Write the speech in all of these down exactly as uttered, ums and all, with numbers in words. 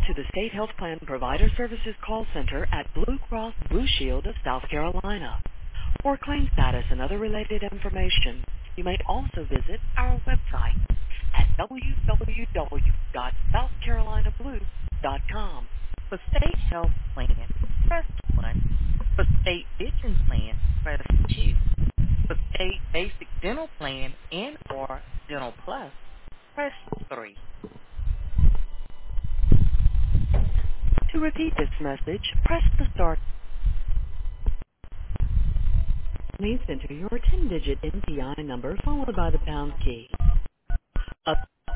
to the State Health Plan Provider Services Call Center at Blue Cross Blue Shield of South Carolina. For claim status and other related information, you may also visit our website at w w w dot south carolina blue dot com. For state health plan, press one. For state vision plan, press two. For state basic dental plan and or dental plus, press three. To repeat this message, press the star. Please enter your ten-digit N P I number followed by the pound key. Up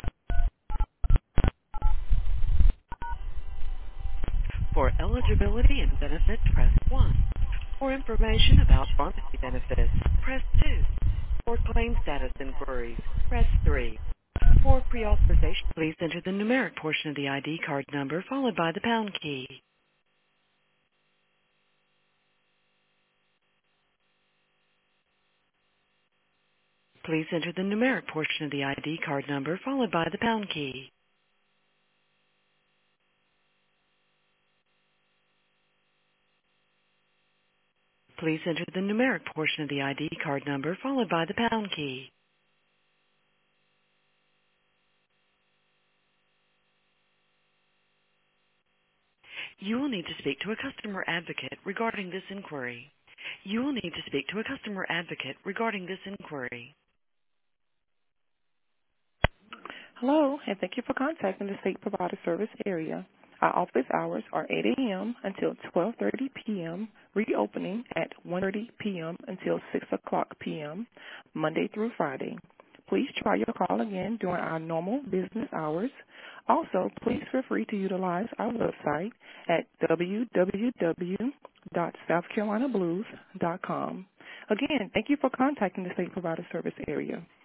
for eligibility and benefits, press one. For information about pharmacy benefits, press two. For claim status inquiries, press three. For pre-authorization, please enter the numeric portion of the I D card number followed by the pound key. Please enter the numeric portion of the I D card number followed by the pound key. Please enter the numeric portion of the I D card number followed by the pound key. You will need to speak to a customer advocate regarding this inquiry. You will need to speak to a customer advocate regarding this inquiry. Hello, and thank you for contacting the State Provider Service area. Our office hours are eight a.m. until twelve thirty p.m., reopening at one thirty p.m. until six o'clock p.m., Monday through Friday. Please try your call again during our normal business hours. Also, please feel free to utilize our website at w w w dot south carolina blues dot com. Again, thank you for contacting the State Provider Service area.